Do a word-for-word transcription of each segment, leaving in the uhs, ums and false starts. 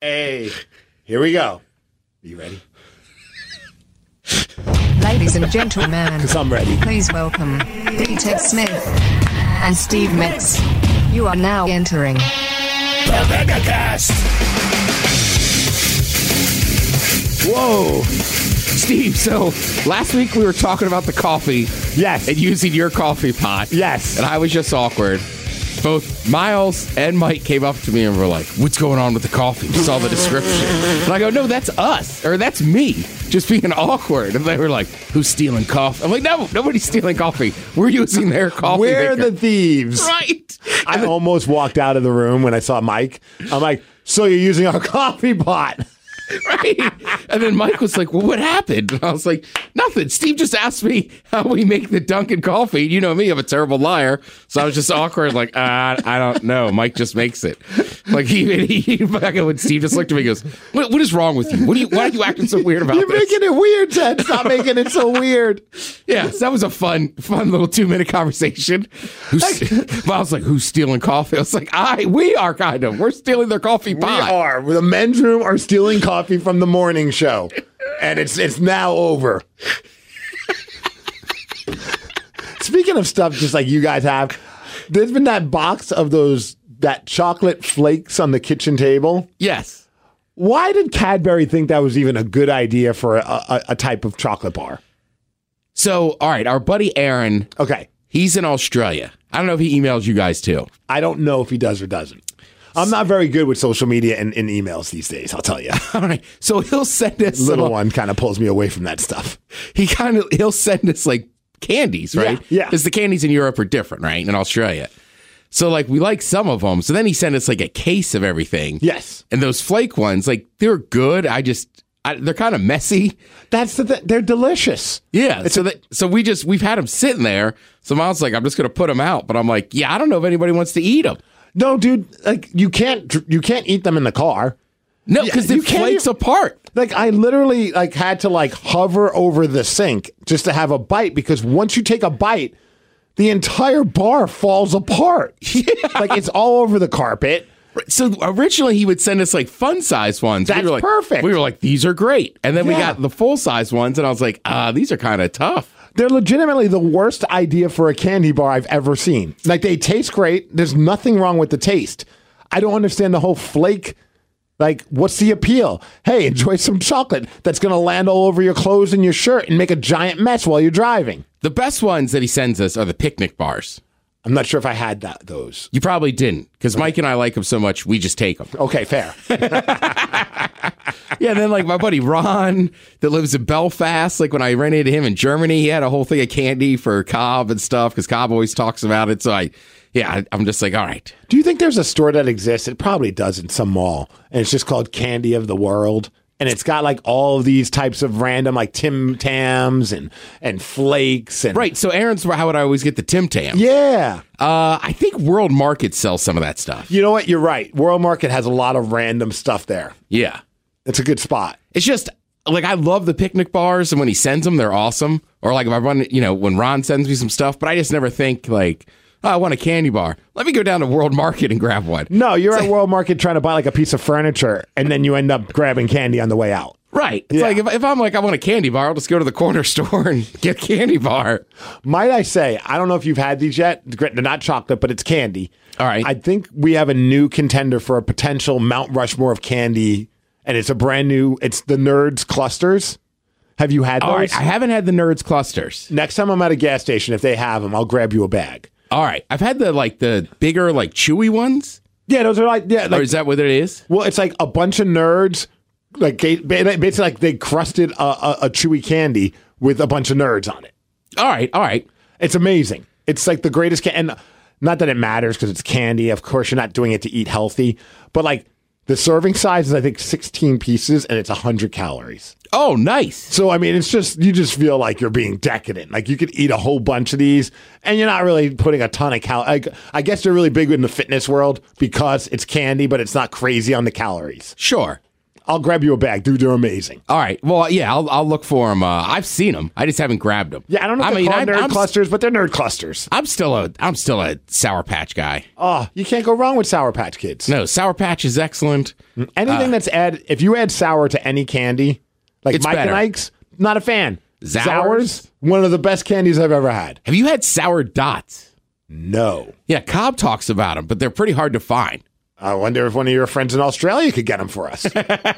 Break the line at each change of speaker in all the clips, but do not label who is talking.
Hey, here we go. Are you ready?
Ladies and gentlemen,
Because I'm ready.
please welcome D. Ted Smith and Steve Metz. You are now entering
The Megacast.
Whoa. Steve, so last week we were talking about the coffee.
Yes.
And using your coffee pot.
Yes.
And I was just awkward. Both Miles and Mike came up to me and were like, what's going on with the coffee? We saw the description. And I go, no, that's us. Or that's me. Just being awkward. And they were like, who's stealing coffee? I'm like, no, nobody's stealing coffee. We're using their coffee
We're
maker.
the thieves.
Right.
I almost walked out of the room when I saw Mike. I'm like, so you're using our coffee pot.
Right. And then Mike was like, well, what happened? And I was like, nothing. Steve just asked me how we make the Dunkin' coffee. You know me, I'm a terrible liar. So I was just awkward, like, uh, I don't know. Mike just makes it. Like, he, he, he when Steve just looked at me and goes, what, what is wrong with you? What are you? Why are you acting so weird about
You're
this?
making it weird, Ted. Stop making it so weird.
Yeah, so that was a fun, fun little two-minute conversation. Who's, I was like, who's stealing coffee? I was like, I, we are kind of. We're stealing their coffee
We
pot.
are. The men's room are stealing coffee from the morning show. And it's it's now over. Speaking of stuff just like you guys have, there's been that box of those, that chocolate flakes on the kitchen table.
Yes.
Why did Cadbury think that was even a good idea for a, a, a type of chocolate bar?
So, all right, our buddy Aaron,
Okay.
he's in Australia. I don't know if he emails you guys too.
I don't know if he does or doesn't. I'm not very good with social media and, and emails these days, I'll tell you.
All right. So he'll send us
Little
some-
one kind of pulls me away from that stuff.
He kind of he'll send us like candies, right?
Yeah, yeah.
Because the candies in Europe are different, right? In Australia. So like we like some of them. So then he sent us like a case of everything.
Yes.
And those flake ones, like they're good. I just I, they're kind of messy.
That's the th- they're delicious.
Yeah.
It's
so
a-
that so we just we've had them sitting there. So Miles like, I'm just gonna put them out. But I'm like, yeah, I don't know if anybody wants to eat them.
No, dude, like you can't dr- you can't eat them in the car.
No,
Yeah,
because
you
it
can't
flakes
even-
apart.
Like I literally like had to like hover over the sink just to have a bite because once you take a bite, the entire bar falls apart. Yeah. Like it's all over the carpet.
So originally he would send us like fun size ones.
That's
we were like,
perfect.
We were like, these are great. And then we
Yeah.
got the full size ones, and I was like, ah, these are kind of tough.
They're legitimately the worst idea for a candy bar I've ever seen. Like they taste great. There's nothing wrong with the taste. I don't understand the whole flake. Like, what's the appeal? Hey, enjoy some chocolate that's going to land all over your clothes and your shirt and make a giant mess while you're driving.
The best ones that he sends us are the picnic bars.
I'm not sure if I had that those.
You probably didn't, because Mike and I like them so much, we just take them.
Okay, fair.
Yeah, and then like my buddy Ron that lives in Belfast, like when I ran into him in Germany, he had a whole thing of candy for Cobb and stuff, because Cobb always talks about it. So I, yeah, I, I'm just like, all right.
Do you think there's a store that exists? It probably does in some mall. And it's just called Candy of the World. And it's got like all of these types of random like Tim Tams and, and flakes. And
Right, so Aaron's how would I always get the Tim Tam?
Yeah.
Uh, I think World Market sells some of that stuff.
You know what? You're right. World Market has a lot of random stuff there.
Yeah.
It's a good spot.
It's just like I love the picnic bars, and when he sends them, they're awesome. Or like if I run, you know, when Ron sends me some stuff, but I just never think like, oh, I want a candy bar. Let me go down to World Market and grab one.
No, you're at World Market trying to buy like a piece of furniture, and then you end up grabbing candy on the way out.
Right. It's
Yeah.
like if, if I'm like, I want a candy bar, I'll just go to the corner store and get a candy bar.
Might I say, I don't know if you've had these yet. They're not chocolate, but it's candy.
All right.
I think we have a new contender for a potential Mount Rushmore of candy, and it's a brand new, it's the Nerds Clusters. Have you had those?
All right. I haven't had the Nerds clusters.
Next time I'm at a gas station, if they have them, I'll grab you a bag.
All right. I've had the like the bigger, like chewy ones.
Yeah, those are like, yeah,
Or
like,
is that what it is?
well, it's like a bunch of nerds, like ga- ba- basically like they crusted a, a, a chewy candy with a bunch of nerds on it.
All right. All right.
It's amazing. It's like the greatest candy. And not that it matters because it's candy. Of course, you're not doing it to eat healthy. But like the serving size is, I think, sixteen pieces and it's one hundred calories.
Oh, nice.
So, I mean, it's just, you just feel like you're being decadent. Like you could eat a whole bunch of these and you're not really putting a ton of calories. I, I guess they're really big in the fitness world because it's candy, but it's not crazy on the calories.
Sure.
I'll grab you a bag, dude. They're amazing.
All right. Well, yeah, I'll I'll look for them. Uh, I've seen them. I just haven't grabbed them.
Yeah, I don't know if
I
they're
mean,
called
I'm,
nerd
I'm,
clusters, but they're nerd clusters.
I'm still a I'm still a Sour Patch guy.
Oh, you can't go wrong with Sour Patch Kids.
No, Sour Patch is excellent.
Anything
Uh,
that's add, if you add sour to any candy, like
It's
Mike
better.
and Ike's, not a fan.
Sours?
Sours, one of the best candies I've ever had.
Have you had Sour Dots?
No.
Yeah, Cobb talks about them, but they're pretty hard to find.
I wonder if one of your friends in Australia could get them for us.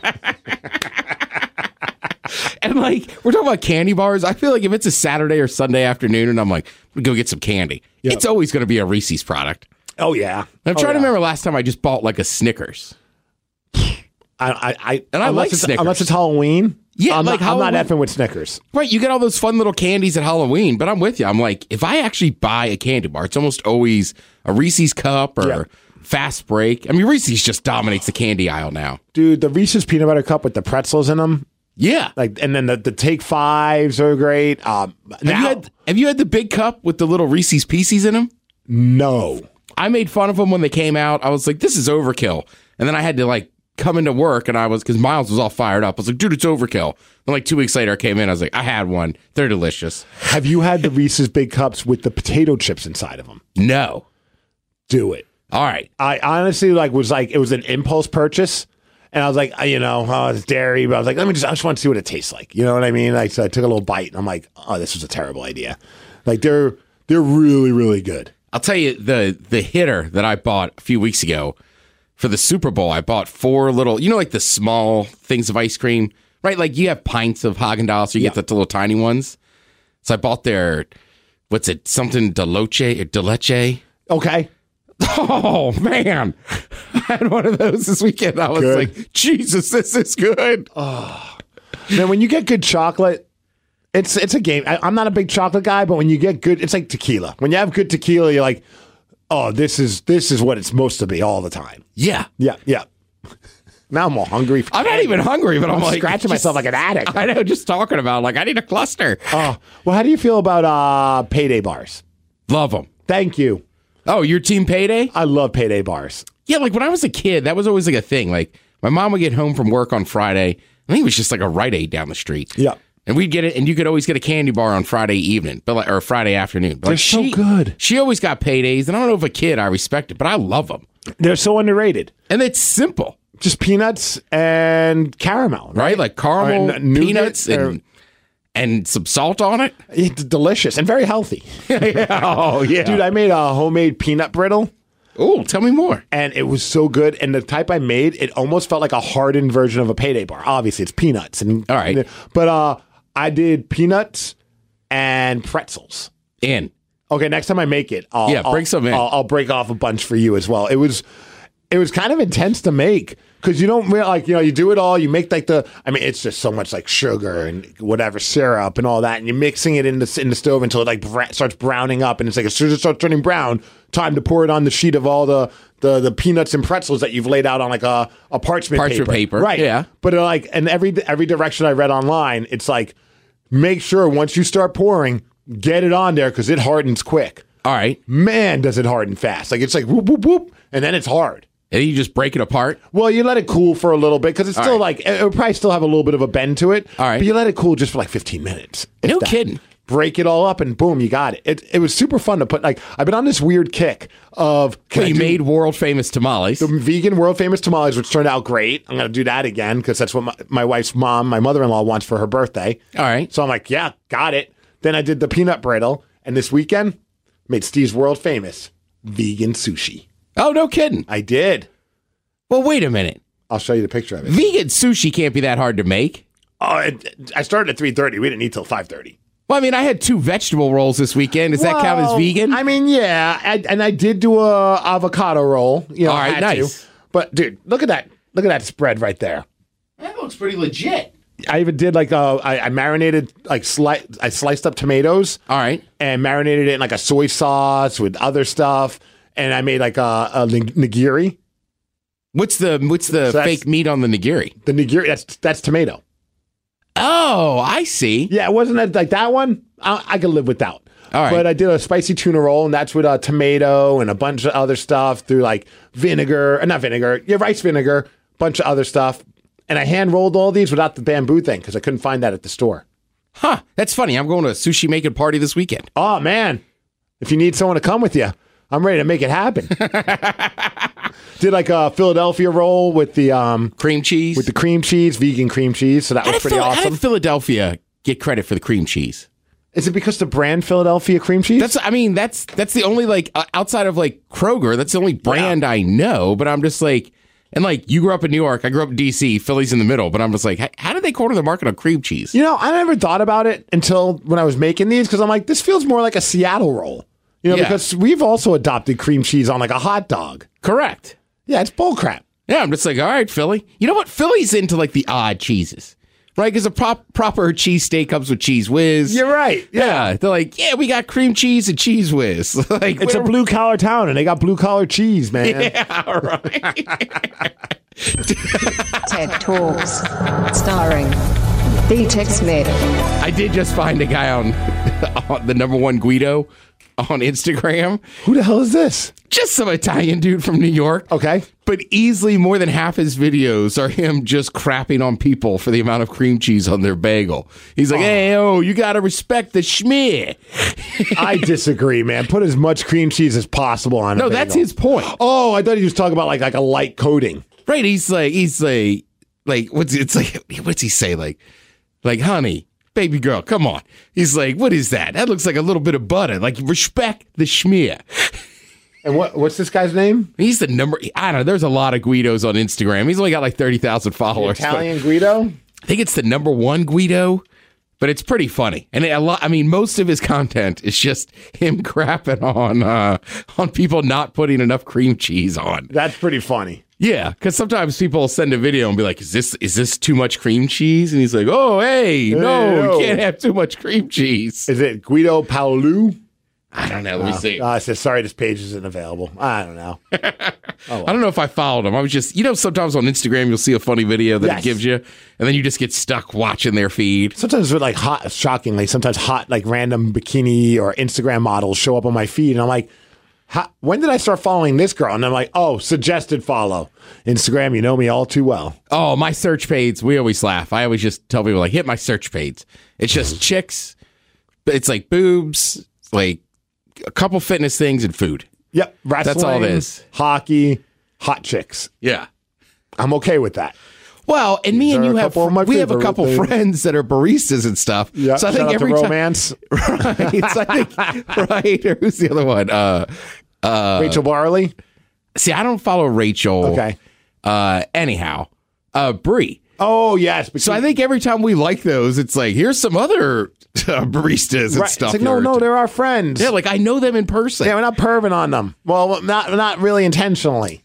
And like we're talking about candy bars, I feel like if it's a Saturday or Sunday afternoon and I'm like, I'm gonna go get some candy,
Yep.
it's always going to be a Reese's product.
Oh, yeah.
I'm
Oh,
trying to
yeah.
remember last time I just bought like a Snickers.
I, I, I,
And I
unless
like
it's,
Snickers.
Unless it's Halloween.
Yeah,
I'm,
like
not, I'm not
Halloween.
effing with Snickers.
Right, you get all those fun little candies at Halloween, but I'm with you. I'm like, if I actually buy a candy bar, it's almost always a Reese's cup or
Yeah.
Fast Break. I mean, Reese's just dominates the candy aisle now.
Dude, the Reese's peanut butter cup with the pretzels in them,
Yeah.
like, and then the, the Take Fives are great. Um,
Have
now,
you had Have you had the big cup with the little Reese's Pieces in them?
no.
I made fun of them when they came out. I was like, this is overkill. And then I had to like come into work and I was, because Miles was all fired up. I was like, dude, it's overkill. And like two weeks later, I came in. I was like, I had one. They're delicious.
Have you had the Reese's big cups with the potato chips inside of them?
No.
Do it.
All right.
I honestly like was like it was an impulse purchase, and I was like, you know, oh, it's dairy, but I was like, let me just, I just want to see what it tastes like. You know what I mean? Like, so I took a little bite, and I'm like, oh, this was a terrible idea. Like they're they're really really good.
I'll tell you the the hitter that I bought a few weeks ago for the Super Bowl. I bought four little, you know, like the small things of ice cream, right? Like you have pints of Haagen-Dazs, so you
Yeah.
get the little tiny ones. So I bought their, what's it, something Deloche or Deleche.
Okay,
Oh man, I had one of those this weekend. I was
Good.
like, Jesus, this is good.
man, when you get good chocolate, it's it's a game. I, I'm not a big chocolate guy, but when you get good, it's like tequila. When you have good tequila, you're like, oh, this is this is what it's supposed to be all the time.
Yeah,
Yeah, yeah. Now I'm all hungry. For
I'm not
candy.
even hungry, but I'm,
I'm
like
scratching myself like an addict.
I know, just talking about like I need a cluster.
Oh, well, how do you feel about uh, payday bars?
Love them.
Thank you.
Oh, your team payday?
I love payday bars.
Yeah, like when I was a kid, that was always like a thing. Like my mom would get home from work on Friday. I think it was just like a Rite Aid down the street.
Yeah.
And we'd get it, and you could always get a candy bar on Friday evening, but like, or Friday afternoon. But
They're
like,
so
she,
good.
She always got paydays, and I don't know if a kid, I respect it, but I love them.
They're so underrated.
And it's simple,
Just peanuts and caramel, right?
right? Like caramel,
Or n- nougat,
peanuts,
or-
and and some salt on it.
It's delicious and very healthy.
Oh yeah,
Dude, I made a homemade peanut brittle,
Oh, tell me more.
and it was so good. And the type I made, it almost felt like a hardened version of a payday bar. Obviously, it's peanuts. And
All right.
But uh, I did peanuts and pretzels.
In.
Okay, next time I make it, I'll,
Yeah, bring
I'll,
some in.
I'll, I'll break off a bunch for you as well. It was, it was kind of intense to make because you don't real like you know you do it all. You make like the, I mean, it's just so much like sugar and whatever syrup and all that, and you're mixing it in the in the stove until it like bra- starts browning up, and it's like as soon as it starts turning brown, time to pour it on the sheet of all the the, the peanuts and pretzels that you've laid out on like a, a parchment,
Parchment paper,
right?
yeah.
But uh, like, and every every direction I read online, it's like make sure once you start pouring, get it on there because it hardens quick.
All right.
Man, does it harden fast. Like, it's like whoop, whoop, whoop, and then it's hard.
And you just break it apart.
Well, you let it cool for a little bit because it's
All
still
right.
like, it will probably still have a little bit of a bend to it.
All right.
But you let it cool just for like fifteen minutes. if
No
that.
kidding.
Break it all up and boom, you got it. It it was super fun to put, like, I've been on this weird kick of, can
Well,
I
you
do
made world famous tamales.
the vegan world famous tamales, which turned out great. I'm going to do that again because that's what my, my wife's mom, my mother-in-law wants for her birthday.
All right.
So I'm like, yeah, got it. Then I did the peanut brittle. And this weekend, made Steve's world famous vegan sushi.
Oh, no kidding.
I did.
Well, wait a minute.
I'll show you the picture of it.
Vegan sushi can't be that hard to make.
Oh, it, I started at three thirty. We didn't eat till five thirty.
Well, I mean, I had two vegetable rolls this weekend. Does that count as vegan?
I mean, yeah. I, and I did do a avocado roll. You know,
All
I
right,
had to.
nice.
But dude, look at that. Look at that spread right there.
That looks pretty legit.
I even did like a, I, I marinated like sli- I sliced up tomatoes.
All right.
And marinated it in like a soy sauce with other stuff. And I made like a, a nig- nigiri.
What's the what's the
So that's-
fake meat on the nigiri?
The nigiri, that's that's tomato.
Oh, I see.
Yeah, it wasn't that, like that one. I, I could live without.
All right.
But I did a spicy tuna roll, and that's with uh, tomato and a bunch of other stuff through like vinegar, uh, not vinegar, yeah, rice vinegar, bunch of other stuff. and I hand rolled all these without the bamboo thing because I couldn't find that at the store.
Huh. That's funny. I'm going to a sushi making party this weekend.
Oh, man. If you need someone to come with you, I'm ready to make it happen. Did like a Philadelphia roll with the um,
cream cheese.
With the cream cheese, vegan cream cheese. So that
how
was pretty
Phil-
awesome.
How did Philadelphia get credit for the cream cheese?
Is it because the brand Philadelphia cream cheese?
That's, I mean, that's that's the only, like, uh, outside of, like, Kroger, that's the only brand yeah. I know. But I'm just like, and, like, you grew up in New York, I grew up in D C, Philly's in the middle. But I'm just like, how, how did they corner the market on cream cheese?
You know, I never thought about it until when I was making these because I'm like, this feels more like a Seattle roll. You know, yeah. because we've also adopted cream cheese on, like, a hot dog.
Correct.
Yeah, it's bullcrap.
Yeah, I'm just like, all right, Philly. You know what? Philly's into, like, the odd cheeses. Right, because a prop, proper cheesesteak comes with Cheese Whiz.
You're right. Yeah.
yeah. They're like, yeah, we got cream cheese and Cheese Whiz. like,
it's a blue-collar town, and they got blue-collar cheese, man.
Yeah, right.
TED Talks, starring B Tech Smith.
I did just find a guy on, on the number one Guido on Instagram.
Who the hell is this?
Just some Italian dude from New York.
Okay.
But easily more than half his videos are him just crapping on people for the amount of cream cheese on their bagel. He's like, oh. hey, oh, you got to respect the schmear.
I disagree, man. Put as much cream cheese as possible on
no,
a bagel. No,
that's his point.
Oh, I thought he was talking about like, like a light coating.
Right. He's like, he's like, like, what's it's like, what's he say? Like, like, honey, baby girl, come on. He's like, what is that? That looks like a little bit of butter. Like, respect the schmear.
And what what's this guy's name?
He's the number, I don't know. There's a lot of Guidos on Instagram. He's only got like thirty thousand followers.
The Italian Guido?
I think it's the number one Guido, but it's pretty funny. And a lot, I mean, most of his content is just him crapping on, uh, on people not putting enough cream cheese on.
That's pretty funny.
Yeah, because sometimes people will send a video and be like, is this is this too much cream cheese? And he's like, oh, hey, no, you can't have too much cream cheese.
Is it Guido Paolu?
I don't know. Let me
oh.
see.
Uh, I said, sorry, this page isn't available. I don't know. oh,
well. I don't know if I followed him. I was just, you know, sometimes on Instagram, you'll see a funny video that yes. it gives you, and then you just get stuck watching their feed.
Sometimes with like hot, shockingly, sometimes hot, like random bikini or Instagram models show up on my feed, and I'm like, How, when did I start following this girl? And I'm like, oh, suggested follow. Instagram, you know me all too well.
Oh, my search page, we always laugh. I always just tell people, like, hit my search page. It's just chicks. It's like boobs, like a couple fitness things and food.
Yep. Wrestling,
that's all it is.
Hockey, hot chicks.
Yeah.
I'm okay with that.
Well, and me and you have we have a couple things. friends that are baristas and stuff.
Yeah,
so I
shout
think
out
every
to
time,
romance.
Right. So I think right. Or who's the other one? Uh, uh,
Rachel Barley.
See, I don't follow Rachel.
Okay.
Uh, anyhow, uh, Brie.
Oh yes.
So I think every time we like those, it's like here's some other uh, baristas and
right.
stuff.
It's like, no, no, they're our friends.
Yeah, like I know them in person.
Yeah, we're not perving on them. Well, not not really intentionally.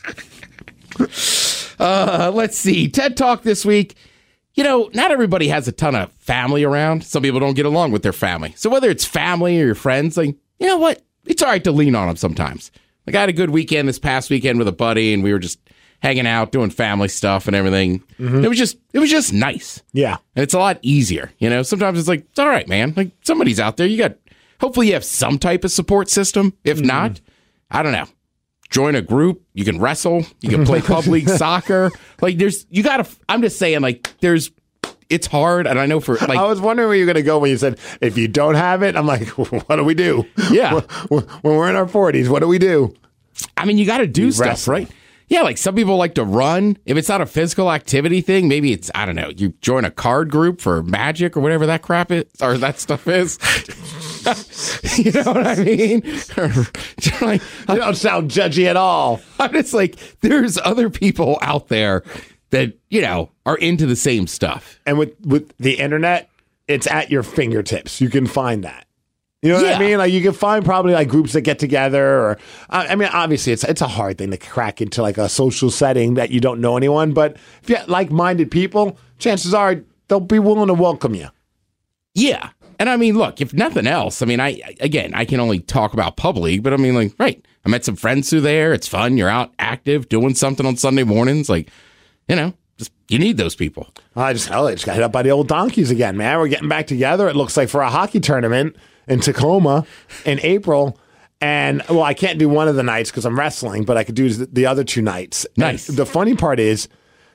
Uh, let's see. TED Talk this week. You know, not everybody has a ton of family around. Some people don't get along with their family. So whether it's family or your friends, like, you know what? It's all right to lean on them sometimes. Like I had a good weekend this past weekend with a buddy, and we were just hanging out, doing family stuff and everything. Mm-hmm. It was just, it was just nice.
Yeah.
And it's a lot easier. You know, sometimes it's like, it's all right, man. Like somebody's out there. You got, hopefully you have some type of support system. If mm-hmm. not, I don't know. Join a group. You can wrestle. You can play pub league soccer. Like there's, you gotta, I'm just saying like there's, it's hard. And I know for like,
I was wondering where you're going to go when you said, if you don't have it, I'm like, what do we do?
Yeah.
When we're in our forties, what do we do?
I mean, you got to do you stuff, wrestle. Right? Yeah. Like some people like to run. If it's not a physical activity thing, maybe it's, I don't know, you join a card group for Magic or whatever that crap is, or that stuff is. You know what I mean? Like,
you don't sound judgy at all.
I'm just like, there's other people out there that, you know, are into the same stuff.
And with, with the internet, it's at your fingertips. You can find that. You know what
yeah.
I mean? Like you can find probably like groups that get together or, I mean, obviously it's it's a hard thing to crack into like a social setting that you don't know anyone. But if you have like-minded people, chances are they'll be willing to welcome you.
Yeah. And I mean, look, if nothing else, I mean, I, again, I can only talk about Pub League, but I mean, like, right. I met some friends through there. It's fun. You're out active, doing something on Sunday mornings. Like, you know, just, you need those people.
I just, hell, I just got hit up by the old donkeys again, man. We're getting back together. It looks like for a hockey tournament in Tacoma in April. And, well, I can't do one of the nights because I'm wrestling, but I could do the other two nights.
Nice.
And the funny part is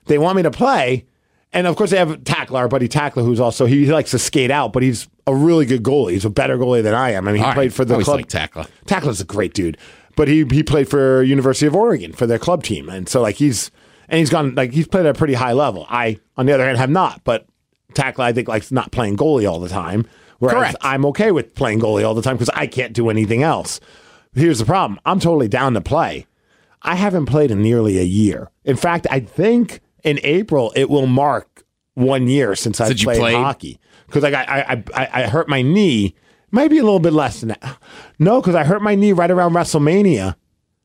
they want me to play. And of course, they have Tackler, our buddy Tackler, who's also, he, he likes to skate out, but he's a really good goalie. He's a better goalie than I am. I mean, he
All
played
right.
for the
Always
club.
like Tackler.
Tackler's a great dude, but he he played for University of Oregon for their club team. And so, like, he's, and he's gone, like, he's played at a pretty high level. I, on the other hand, have not, but Tackler, I think, likes not playing goalie all the time. Whereas
Correct.
I'm okay with playing goalie all the time because I can't do anything else. Here's the problem. I'm totally down to play. I haven't played in nearly a year. In fact, I think in April it will mark one year since I
Since you
played,
played?
hockey. Because I, I, I, I hurt my knee. Maybe a little bit less than that. No, because I hurt my knee right around WrestleMania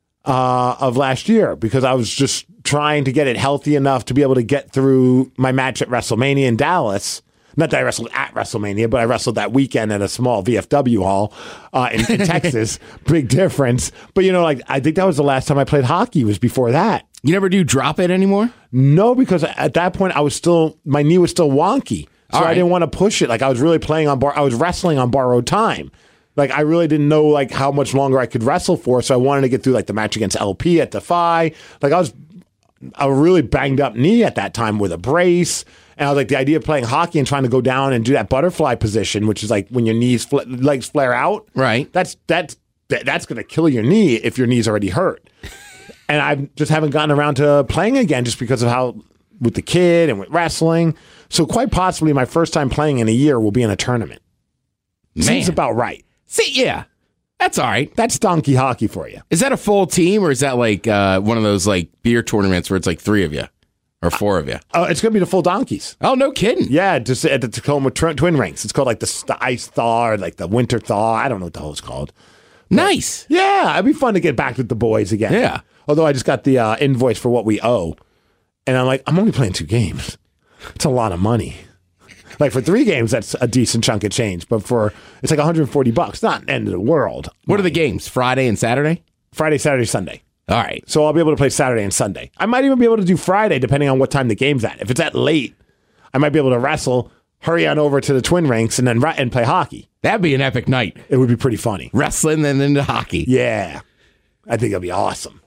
uh, of last year because I was just trying to get it healthy enough to be able to get through my match at WrestleMania in Dallas. Not that I wrestled at WrestleMania, but I wrestled that weekend at a small V F W hall uh, in, in Texas. Big difference. But, you know, like, I think that was the last time I played hockey was before that.
You never do drop it anymore?
No, because at that point I was still, my knee was still wonky. So
All
I
right.
didn't want to push it. Like I was really playing on, bar, I was wrestling on borrowed time. Like I really didn't know like how much longer I could wrestle for. So I wanted to get through like the match against L P at Defy. Like I was a really banged up knee at that time with a brace. And I was like, the idea of playing hockey and trying to go down and do that butterfly position, which is like when your knees, fl- legs flare out.
Right.
That's, that's, that, that's going to kill your knee if your knee's already hurt. And I just haven't gotten around to playing again just because of how, with the kid and with wrestling. So quite possibly my first time playing in a year will be in a tournament.
Man.
Seems about right.
See, yeah. That's all right.
That's donkey hockey for you.
Is that a full team or is that like uh, one of those like beer tournaments where it's like three of you or four of you?
Uh, it's going to be the full donkeys.
Oh, no kidding.
Yeah, just at the Tacoma Tw- Twin Rinks. It's called like the, the Ice Thaw or like the Winter Thaw. I don't know what the hell it's called.
Nice.
Yeah, it'd be fun to get back with the boys again.
Yeah.
Although I just got the uh, invoice for what we owe. And I'm like, I'm only playing two games. It's a lot of money. Like for three games, that's a decent chunk of change. But for, it's like one hundred forty bucks. Not the end of the world.
What are the games? Friday and Saturday?
Friday, Saturday, Sunday.
All right.
So I'll be able to play Saturday and Sunday. I might even be able to do Friday depending on what time the game's at. If it's at late, I might be able to wrestle, hurry on over to the Twin Rinks, and then ra- and play hockey.
That'd be an epic night.
It would be pretty funny.
Wrestling and then into hockey.
Yeah. I think it'll be awesome.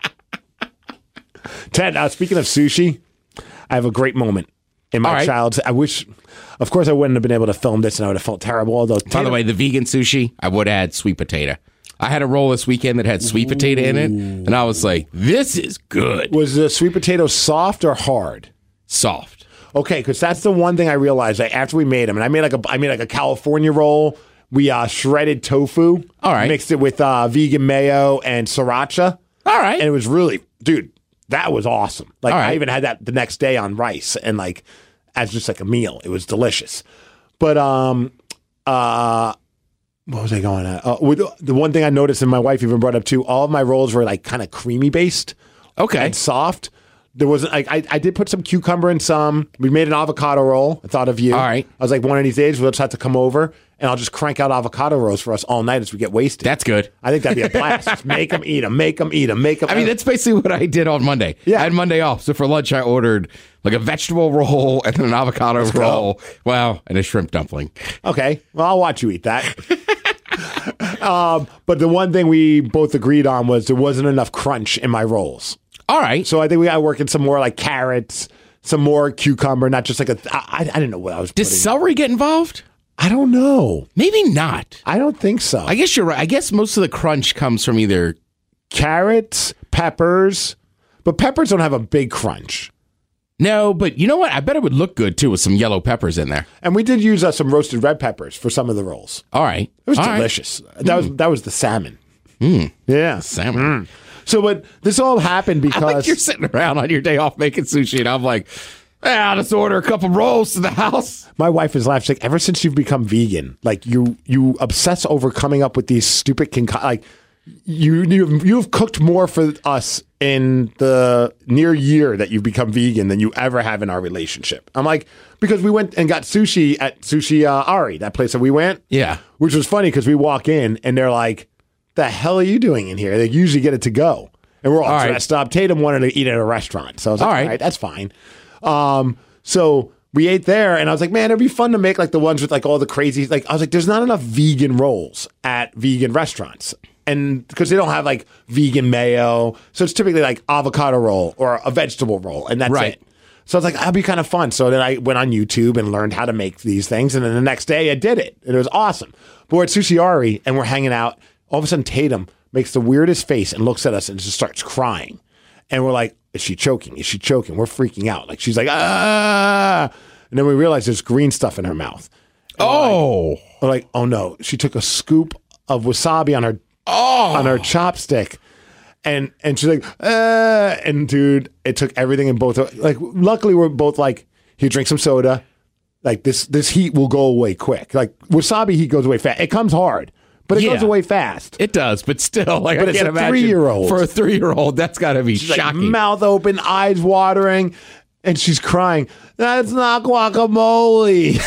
Ted, uh, speaking of sushi, I have a great moment in my
All right.
childhood. I wish, of course, I wouldn't have been able to film this and I would have felt terrible. Although,
By the way, the vegan sushi, I would have had sweet potato. I had a roll this weekend that had sweet potato in it, and I was like, this is good.
was the sweet potato soft or hard?
Soft.
Okay, because that's the one thing I realized like, after we made them, and I made like a I made like a California roll. We uh, shredded tofu,
All right.
mixed it with uh, vegan mayo and sriracha,
All right.
and it was really, dude, that was awesome. Like
All right.
I even had that the next day on rice and like as just like a meal. It was delicious. But um, uh, what was I going at? Uh, with, the one thing I noticed, and my wife even brought up too, all of my rolls were like kind of creamy based.
Okay.
And soft. There wasn't like I, I did put some cucumber in some. We made an avocado roll. I thought of you.
All right.
I was like, one of these days we'll just have to come over and I'll just crank out avocado rolls for us all night as we get wasted.
That's good.
I think that'd be a blast. Just make them eat them, make them eat them, make them.
I mean, that's basically what I did on Monday.
Yeah.
I had Monday off. So for lunch, I ordered like a vegetable roll and then an avocado
go.
roll. Wow. And a shrimp dumpling.
Okay. Well, I'll watch you eat that. um, but the one thing we both agreed on was there wasn't enough crunch in my rolls.
All right.
So I think we got to work in some more like carrots, some more cucumber, not just like a. I, I didn't know what I was
Does
putting.
celery get involved?
I don't know.
Maybe not.
I don't think so.
I guess you're right. I guess most of the crunch comes from either.
Carrots, peppers, but peppers don't have a big crunch.
No, but you know what? I bet it would look good too with some yellow peppers in there.
And we did use uh, some roasted red peppers for some of the rolls.
All right.
It was
All right.
delicious. That was that was the salmon. Yeah.
Salmon.
So, but this all happened
I like
because
you're sitting around on your day off making sushi, and I'm like, ah, I'll just order a couple rolls to the house.
my wife is laughing. She's like, ever since you've become vegan, like you you obsess over coming up with these stupid conco- like you you've, you've cooked more for us in the near year that you've become vegan than you ever have in our relationship. I'm like, because we went and got sushi at Sushi uh, Ari, that place that we went.
Yeah.
Which was funny because we walk in and they're like, the hell are you doing in here? They usually get it to go. And we're all,
All right.
dressed up. Tatum wanted to eat at a restaurant. So I was like,
All
all
right.
right, that's fine. Um, so we ate there and I was like, man, it'd be fun to make like the ones with like all the crazy, like, I was like, there's not enough vegan rolls at vegan restaurants. And because they don't have like vegan mayo. So it's typically like avocado roll or a vegetable roll. And that's
Right.
it. So I was like, that'd be kind of fun. So then I went on YouTube and learned how to make these things. And then the next day I did it. And it was awesome. But we're at Sushi Ari and we're hanging out. All of a sudden Tatum makes the weirdest face and looks at us and just starts crying. And we're like, is she choking? Is she choking? We're freaking out. Like she's like, ah. And then we realize there's green stuff in her mouth. And
Oh.
We're like, we're like, oh no. She took a scoop of wasabi on her
Oh.
on her chopstick. And and she's like, uh, and dude, it took everything in both. Like, luckily, we're both like, here, drink some soda. Like this, this heat will go away quick. Like wasabi heat goes away fast. It comes hard, but it
Yeah.
goes away fast.
It does, but still, like
But
I
it's
can't
a
imagine
three-year-old.
for a three-year-old. That's got to be
She's like,
shocking.
mouth open, eyes watering, and she's crying. That's not guacamole.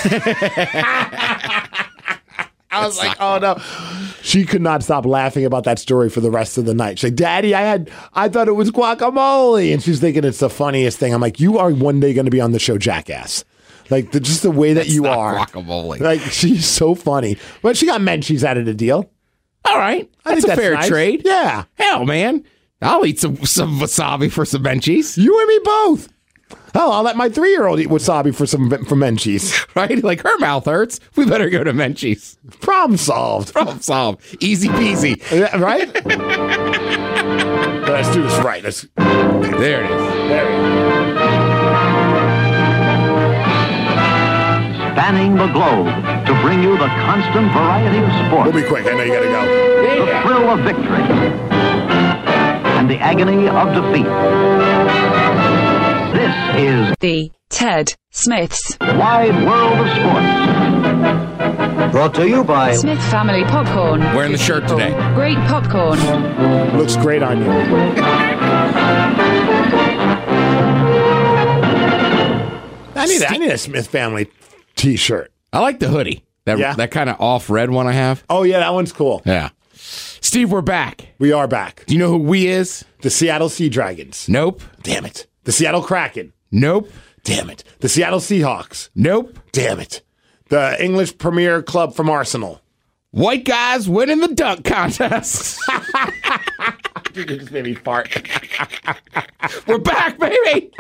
I was like, oh no. She could not stop laughing about that story for the rest of the night. She's like, Daddy, I had, I thought it was guacamole. And she's thinking it's the funniest thing. I'm like, you are one day going to be on the show Jackass. Like, the, just the way that you
not
are.
guacamole.
Like, she's so funny. But she got menchies out of the deal.
All right,
I
that's
think
a fair
nice.
trade.
Yeah.
Hell, man, I'll eat some some wasabi for some benchies.
You and me both. Hell, I'll let my three-year-old eat wasabi for some for menchies.
Right? Like her mouth hurts. We better go to Menchie's.
Problem solved.
Problem solved. Easy peasy.
Yeah, right? Let's do this right. Let's,
There it is.
there we go.
Spanning the globe to bring you the constant variety of sport,
We'll be quick. I know you got to go.
the thrill of victory, and the agony of defeat. This is
The Ted Smith's
Wide World of Sports. Brought to you by
Smith Family Popcorn.
Wearing the shirt today.
Great popcorn.
Looks great on you. I need, a, I need a Smith family t-shirt.
I like the hoodie. That
Yeah.
that kind of off red one I have.
Oh, yeah, that one's cool.
Yeah. Steve, we're back.
We are back.
Do you know who we is?
The Seattle Sea Dragons.
Nope.
Damn it. The Seattle Kraken.
Nope.
Damn it. The Seattle Seahawks.
Nope.
Damn it. The English Premier Club from Arsenal.
White guys winning the dunk contest.
You just made me fart.
We're back, baby.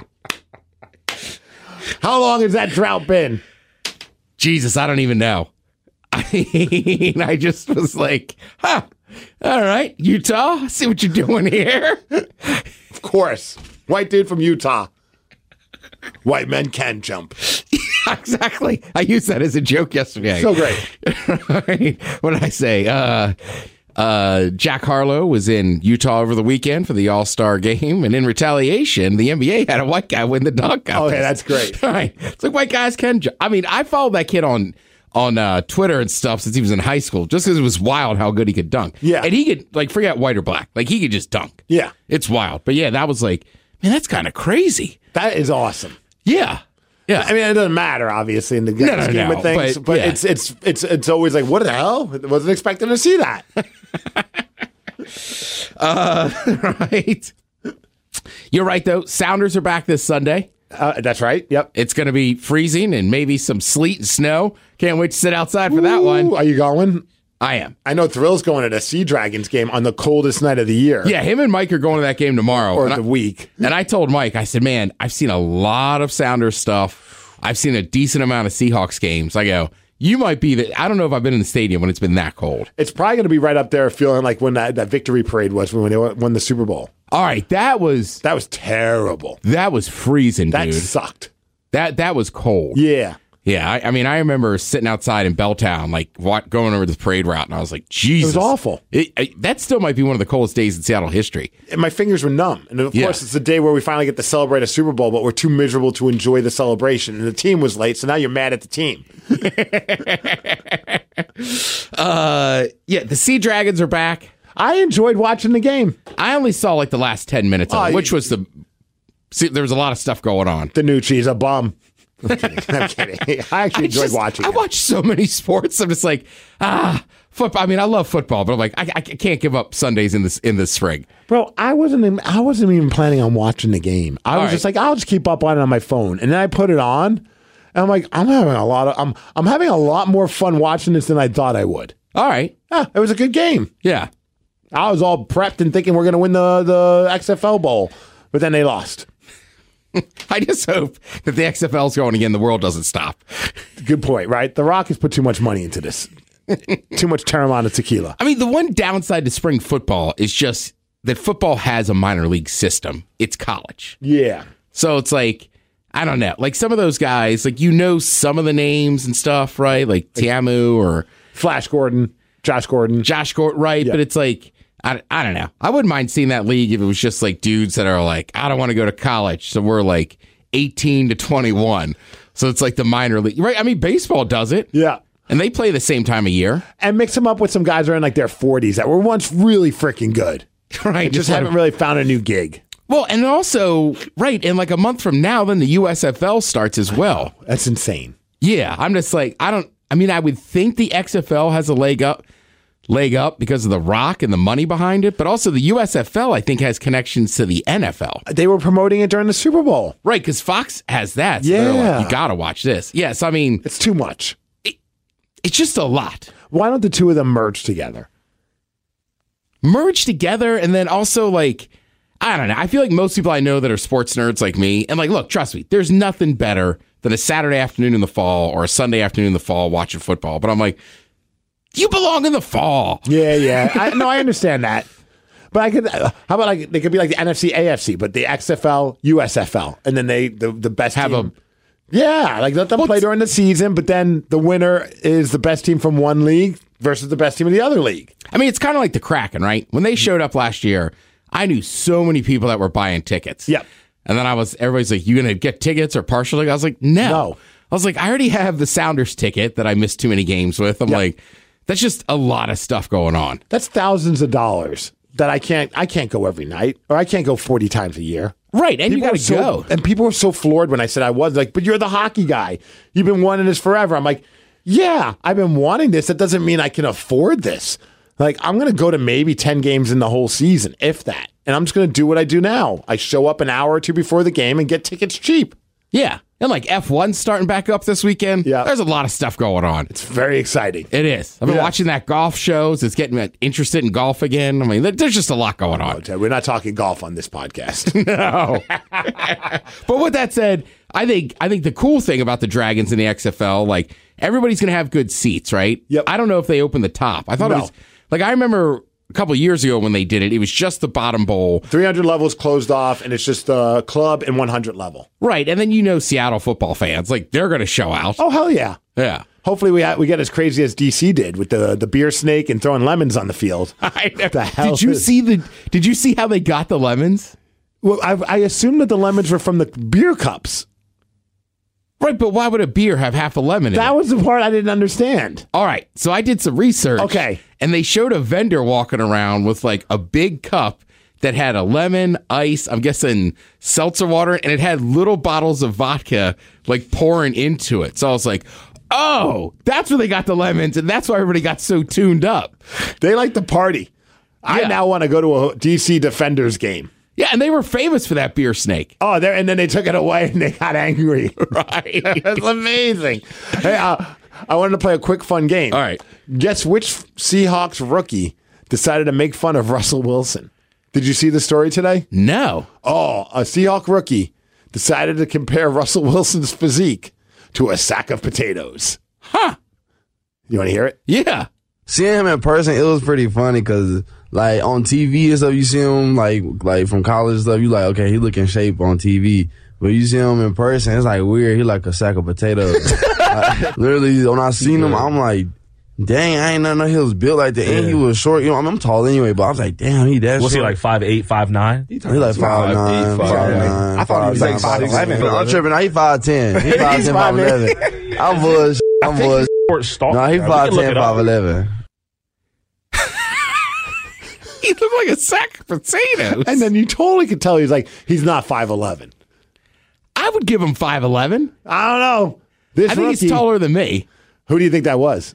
How long has that drought been?
Jesus, I don't even know. I mean, I just was like, huh, all right, Utah, see what you're doing here.
Of course. White dude from Utah. White men can jump.
Exactly. I used that as a joke yesterday.
So great.
What did I say? Uh, uh, Jack Harlow was in Utah over the weekend for the All-Star game, and in retaliation, the N B A had a white guy win the dunk contest.
Okay, that's great.
Right. It's like white guys can jump. I mean, I followed that kid on on uh, Twitter and stuff since he was in high school, just because it was wild how good he could dunk.
Yeah.
And he could, like, forget white or black. Like, he could just dunk.
Yeah.
It's wild. But yeah, that was like, man, that's kind of crazy.
That is awesome.
Yeah. Yeah.
I mean, it doesn't matter, obviously, in the
No, no,
scheme
no,
of things,
but,
but,
yeah.
it's it's it's it's always like, what the hell? I wasn't expecting to see that.
uh, right. You're right, though. Sounders are back this Sunday.
Uh, that's right. Yep.
It's going to be freezing and maybe some sleet and snow. Can't wait to sit outside for that one.
Ooh, are you going?
I am.
I know Thrill's going to the Sea Dragons game on the coldest night of the year.
Yeah, him and Mike are going to that game tomorrow.
Or
and
the
I,
week.
And I told Mike, I said, man, I've seen a lot of Sounders stuff. I've seen a decent amount of Seahawks games. I go, you might be the. I don't know if I've been in the stadium when it's been that cold.
It's probably going to be right up there feeling like when that, that victory parade was when they won the Super Bowl.
All right, that was
That was terrible.
that was freezing,
That
dude.
sucked.
That that was cold.
Yeah.
Yeah, I, I mean, I remember sitting outside in Belltown, like what, going over the parade route, and I was like, Jesus.
It was awful.
It, I, that still might be one of the coldest days in Seattle history.
And my fingers were numb. And of
Yeah.
course, it's the day where we finally get to celebrate a Super Bowl, but we're too miserable to enjoy the celebration. And the team was late, so now you're mad at the team.
Uh, yeah, the Sea Dragons are back.
I enjoyed watching the game.
I only saw like the last ten minutes of
Oh,
it,
you-
which was the. See, there was a lot of stuff going on.
Danucci's a bum. I'm kidding. I'm kidding. I actually enjoyed
just-
watching
I
it.
watch so many sports. I'm just like, ah, football. I mean, I love football, but I'm like, I, I can't give up Sundays in this in the spring.
Bro, I wasn't even, I wasn't even planning on watching the game. I
All
was
right.
just like, I'll just keep up on it on my phone. And then I put it on, and I'm like, I'm having a lot of I'm I'm having a lot more fun watching this than I thought I would.
All right.
Yeah, it was a good game.
Yeah.
I was all prepped and thinking we're gonna win the, the X F L Bowl, but then they lost.
I just hope that the X F L's going again. The world doesn't stop.
Good point, right? The Rock has put too much money into this. Too much Terramana tequila.
I mean, the one downside to spring football is just that football has a minor league system. It's college.
Yeah.
So it's like, I don't know. Like some of those guys, like you know some of the names and stuff, right? Like Tiamu or
Flash Gordon, Josh Gordon.
Josh Gordon, right?
Yeah.
But it's like, I, I don't know. I wouldn't mind seeing that league if it was just like dudes that are like, I don't want to go to college. So we're like eighteen to twenty-one. So it's like the minor league, right? I mean, baseball does it.
Yeah.
And they play the same time of year.
And mix them up with some guys who are in like their forties that were once really freaking good.
Right.
Just haven't really found a new gig.
Well, and also, right, in like a month from now, then the U S F L starts as well.
That's insane.
Yeah, I'm just like, I don't, I mean, I would think the X F L has a leg up, leg up because of the Rock and the money behind it, but also the U S F L, I think, has connections to the N F L.
They were promoting it during the Super Bowl.
Right, because Fox has that. So they're
Yeah.
like, you got to watch this. Yes, I mean,
It's too much.
it's just a lot.
Why don't the two of them merge together?
Merge together, and then also, like, I don't know. I feel like most people I know that are sports nerds like me, and like, look, trust me, there's nothing better than a Saturday afternoon in the fall or a Sunday afternoon in the fall watching football. But I'm like, you belong in the fall.
Yeah, yeah. I, no, I understand that. But I could. Uh, how about like they could be like the N F C, A F C, but the X F L, U S F L, and then they the the best
Have
team.
a-
Yeah, like let them play during the season, but then the winner is the best team from one league versus the best team in the other league.
I mean, it's kind of like the Kraken, right? When they showed up last year, I knew so many people that were buying tickets.
Yep.
And then I was, everybody's like, you going to get tickets or partial? I was like, no.
No.
I was like, I already have the Sounders ticket that I missed too many games with. I'm
Yep.
like, that's just a lot of stuff going on.
That's thousands of dollars that I can't. I can't go every night, or I can't go forty times a year.
Right. And you got
were
to
so,
go.
And people were so floored when I said I was like, but you're the hockey guy. You've been wanting this forever. I'm like, yeah, I've been wanting this. That doesn't mean I can afford this. Like, I'm going to go to maybe ten games in the whole season, if that. And I'm just going to do what I do now. I show up an hour or two before the game and get tickets cheap.
Yeah. And like F one's starting back up this weekend.
Yeah.
There's a lot of stuff going on.
It's very exciting.
It is. I've been
Yeah.
watching that golf shows. It's getting me interested in golf again. I mean, there- there's just a lot going on.
Okay, we're not talking golf on this podcast.
No. But with that said, I think I think the cool thing about the Dragons in the X F L, like everybody's going to have good seats, right?
Yep.
I don't know if they open the top. I thought
No.
it was like I remember a couple of years ago when they did it, it was just the bottom bowl.
three hundred levels closed off, and it's just the club and one hundred level.
Right. And then you know Seattle football fans, like they're going to show out.
Oh, hell yeah.
Yeah.
Hopefully we ha- we get as crazy as D C did with the, the beer snake and throwing lemons on the field.
I know.
The hell
Did you
is-
see the Did you see how they got the lemons?
Well, I, I assumed that the lemons were from the beer cups.
Right, but why would a beer have half a lemon in
That
it?
was the part I didn't understand.
All right, so I did some research.
Okay.
And they showed a vendor walking around with like a big cup that had a lemon, ice, I'm guessing seltzer water, and it had little bottles of vodka like pouring into it. So I was like, oh, that's where they got the lemons, and that's why everybody got so tuned up.
They like to party. I
Yeah.
now want to go to a D C Defenders game.
Yeah, and they were famous for that beer snake.
Oh, there, and then they took it away and they got angry.
Right.
That's amazing. Hey, uh, I wanted to play a quick, fun game.
All right.
Guess which Seahawks rookie decided to make fun of Russell Wilson? Did you see the story today?
No.
Oh, a Seahawk rookie decided to compare Russell Wilson's physique to a sack of potatoes.
Huh.
You want to hear it?
Yeah.
Seeing him in person, it was pretty funny because, like, on T V and stuff, you see him, like, like from college and stuff, you like, okay, he look in shape on T V. But you see him in person, it's, like, weird. He like a sack of potatoes. Like, literally, when I seen him, I'm like, dang, I ain't know he was built like that. And he was short. You know, I mean, I'm tall anyway, but I was like, damn, he that
Was he
short.
like five eight, five nine?
He like five nine, five nine.
I thought he was like five eleven.
I'm tripping. Now he five ten. He five ten, five eleven. I'm bullshit. I'm bullshit.
Short stalk.
No, he
bro.
five
We can look
ten,
it up.
five eleven.
He looked like a sack of potatoes.
And then you totally could tell he's like, he's not five eleven.
I would give him five eleven.
I don't know. This
I think
rookie,
he's taller than me.
Who do you think that was?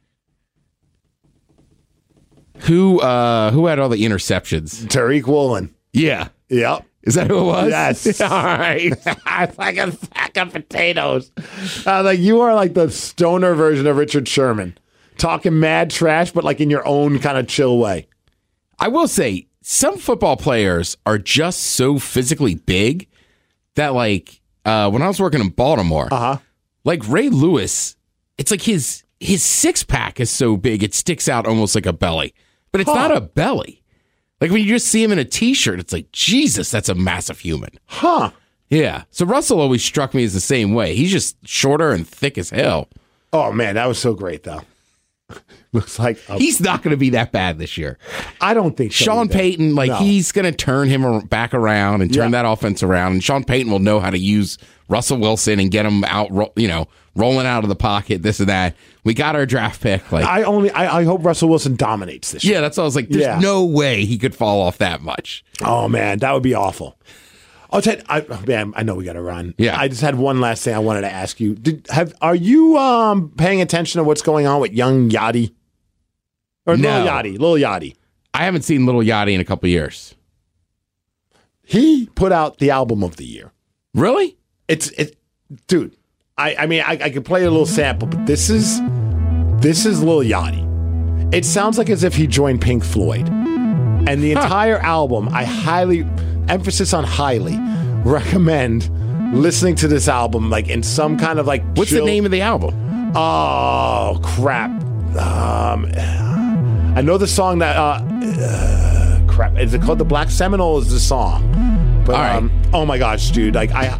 Who uh who had all the interceptions?
Tariq Woolen.
Yeah.
Yep.
Is that who it was?
Yes.
All right.
It's like a sack of potatoes. Uh, like you are like the stoner version of Richard Sherman, talking mad trash, but like in your own kind of chill way.
I will say some football players are just so physically big that like uh, when I was working in Baltimore,
Uh-huh.
like Ray Lewis, it's like his his six pack is so big it sticks out almost like a belly, but it's
Huh.
not a belly. Like when you just see him in a t-shirt, it's like, Jesus, that's a massive human.
Huh.
Yeah. So Russell always struck me as the same way. He's just shorter and thick as hell.
Oh, man, that was so great, though. Looks like... A,
He's not going to be that bad this year.
I don't think so
Sean
either.
Payton, like,
No.
he's going to turn him ar- back around and turn
Yeah.
that offense around. And Sean Payton will know how to use Russell Wilson and get him out, ro- you know, rolling out of the pocket, this and that. We got our draft pick. Like,
I only... I, I hope Russell Wilson dominates this year.
yeah, that's what I was like. There's
Yeah.
no way he could fall off that much.
Oh, man, that would be awful. Oh, Ted, I, man, I know we got to run.
Yeah.
I just had one last thing I wanted to ask you. Did have Are you um, paying attention to what's going on with young Yachty? Or
No.
Lil Yachty? Lil Yachty.
I haven't seen Little Yachty in a couple years.
He put out the album of the year.
Really?
It's it, dude. I, I mean, I, I could play a little sample, but this is this is Lil Yachty. It sounds like as if he joined Pink Floyd, and the entire album. I highly, emphasis on highly, recommend listening to this album like in some kind of like.
What's
chill-
the name of the album?
Oh crap! Um, I know the song that. Uh, uh, crap! Is it called "The Black Seminole"? Is the song? But
All right.
um, oh my gosh, dude! Like I.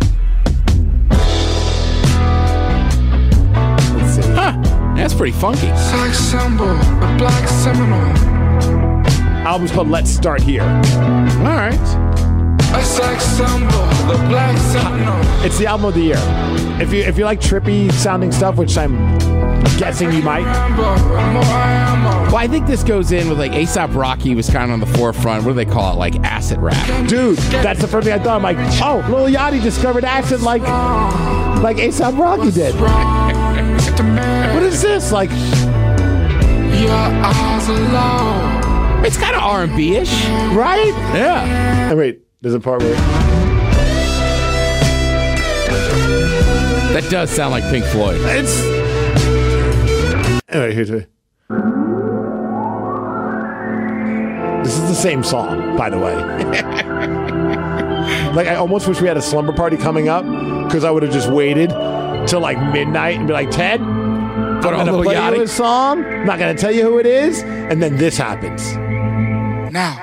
Let's see.
Huh. That's pretty funky.
Sex symbol, the black seminole.
Album's called "Let's Start Here."
All right.
A sex symbol, the black seminole.
It's the album of the year. If you if you like trippy sounding stuff, which I'm guessing you might.
Remember, the more I am,
Well, I think this goes in with like A$AP Rocky was kind of on the forefront. What do they call it? Like acid rap.
Dude, that's the first thing I thought. I'm like, oh, Lil Yachty discovered acid like like A$AP Rocky did. What is this? Like,
your eyes are low.
It's kind of R and B-ish.
right?
Yeah.
Oh, wait, there's a part where
That does sound like Pink Floyd.
it's. Anyway, here's it. This is the same song, by the way. Like, I almost wish we had a slumber party coming up because I would have just waited till like midnight and be like, Ted, I'm
Put on
gonna
Lil
play you
Yachty.
this song. I'm not gonna tell you who it is, and then this happens.
Now.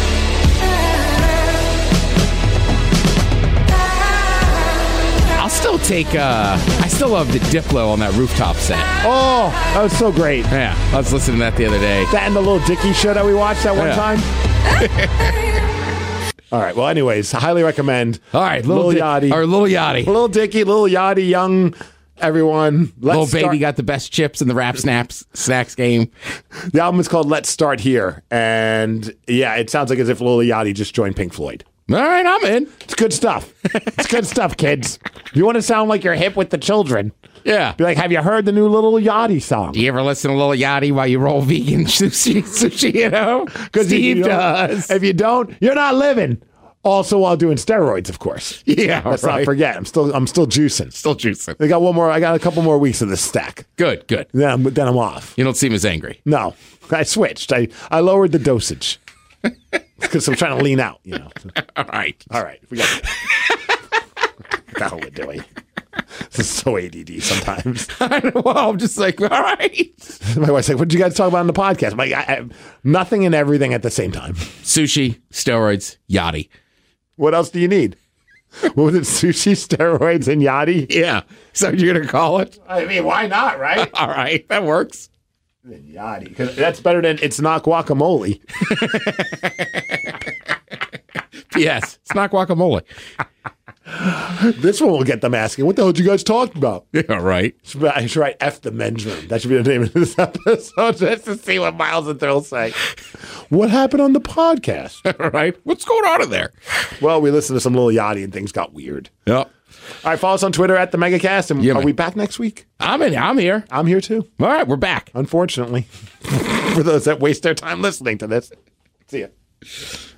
I'll still take, uh, I still love the Diplo on that rooftop set.
Oh, that was so great.
Yeah. I was listening to that the other day.
That and the little Dicky show that we watched that one
Yeah.
time. All right. Well, anyways, I highly recommend.
All right.
Lil
Di-
Yachty.
Or Lil Yachty.
Little Dicky, Little Yachty, young everyone. Let's
Little Baby
start-
got the best chips in the rap snaps snacks game.
The album is called Let's Start Here. And yeah, it sounds like as if Lil Yachty just joined Pink Floyd.
All right, I'm in.
It's good stuff. It's good stuff, kids. You want to sound like you're hip with the children.
Yeah.
Be like, have you heard the new Little Yachty song?
Do you ever listen to Lil Yachty while you roll vegan sushi? Sushi, you know?
Because
Steve does.
If you don't, you're not living. Also, while doing steroids, of course.
Yeah,
Let's
right.
not forget. I'm still, I'm still juicing.
Still juicing.
I got one more. I got a couple more weeks of this stack.
Good, good.
Then I'm, then I'm off.
You don't seem as angry.
No, I switched. I, I lowered the dosage because I'm trying to lean out. You know.
All right.
All right, we got. What the hell we're doing? This is so A D D sometimes.
I know, well, I'm just like, all right.
My wife's like, "What did you guys talk about in the podcast?" I'm like, I, I, nothing and everything at the same time.
Sushi, steroids, Yachty.
What else do you need? What was it? Sushi, steroids, and Yachty?
Yeah. So you're going to call it?
I mean, why not, right?
All right. That works.
Yachty, because that's better than it's not guacamole.
P S. It's not guacamole.
This one will get them asking, "What the hell did you guys talk about?"
Yeah, right.
I should write F the men's room. That should be the name of this episode, just to see what Miles and Thrill say. What happened on the podcast?
All right. What's going on in there?
Well, we listened to some Lil Yachty and things got weird.
Yep.
All right, follow us on Twitter at the Megacast. And
Yeah,
are
man.
we back next week?
I'm in. I'm here.
I'm here too,
All right. We're back.
unfortunately. For those that waste their time listening to this. See ya.